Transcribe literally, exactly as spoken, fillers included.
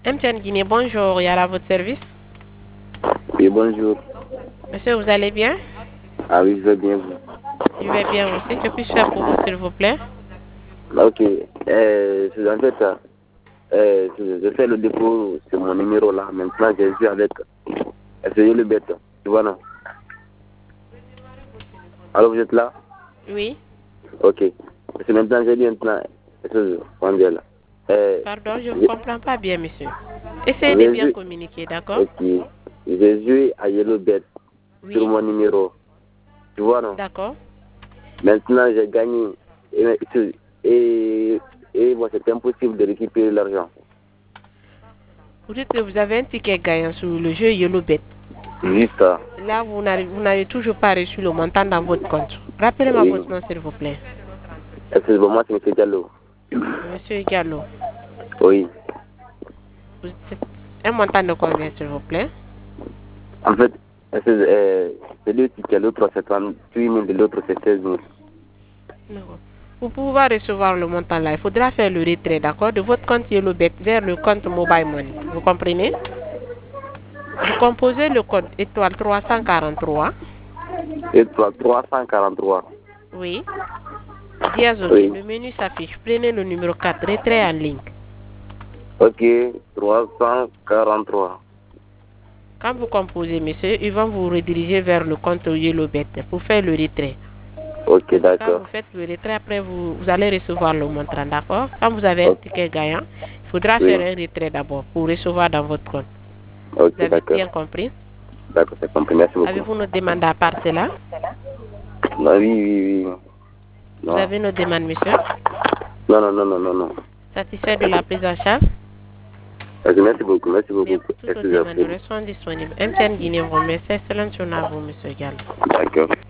M T N Guinée, bonjour, il y a à votre service. Oui, bonjour. Monsieur, vous allez bien? Ah oui, je vais bien. Vous. Je vais bien aussi. Que puis-je faire pour vous, s'il vous plaît? Ok. Euh, c'est en fait, euh, je je fais le dépôt sur mon numéro là. Maintenant, je suis avec Essayez le bête. Tu vois, non? Alors, vous êtes là? Oui. Ok. Parce que maintenant, j'ai dit maintenant, on dit là. Euh, Pardon, je ne j'ai- comprends pas bien, monsieur. Essayez de j'ai bien joué- communiquer, d'accord? Ok. J'ai joué à Yellow Bet sur Oui. mon numéro. Tu vois, non? D'accord. Maintenant, j'ai gagné. Et, et, et bon, c'est impossible de récupérer l'argent. Vous dites que vous avez un ticket gagnant sur le jeu YellowBet. Juste ça. Là, vous n'avez vous n'avez toujours pas reçu le montant dans votre compte. Rappelez-moi Oui. votre nom, s'il vous plaît. Excusez-moi, c'est M. Diallo. Monsieur Gallo. Oui. Vous- c'est un montant de combien, s'il vous plaît? En fait, c'est euh, c'est deux tickets, l'autre c'est trente-huit mille, l'autre c'est seize mille. D'accord. Pour pouvoir recevoir le montant là, il faudra faire le retrait, d'accord, de votre compte YellowBet vers le compte Mobile Money. Vous comprenez? Vous composez le code étoile trois cent quarante-trois. Et trois cent quarante-trois. Oui. Dièse OK. Oui. Le menu s'affiche. Prenez le numéro quatre, retrait en ligne. Ok, trois cent quarante-trois. Quand vous composez, monsieur, ils vont vous rediriger vers le compte YellowBet pour faire le retrait. Ok, Quand d'accord. vous faites le retrait, après, vous, vous allez recevoir le montant, d'accord? Quand vous avez un Ok. ticket gagnant, il faudra Oui. faire un retrait d'abord pour recevoir dans votre compte. Ok, Vous avez d'accord. bien compris? D'accord, c'est compris. Merci beaucoup. Avez-vous nos demandes à part cela? Non, oui, oui, oui. Vous Non. avez nos demandes, monsieur? Non, non, non, non, non, non. Satisfait de la prise en charge? Ok, merci beaucoup, merci Bien, beaucoup. pour toutes nos Excusez-moi. demandes, nous restons disponibles. M T N Guinée vous remercie. Excellente journée à vous, monsieur Gallo. D'accord.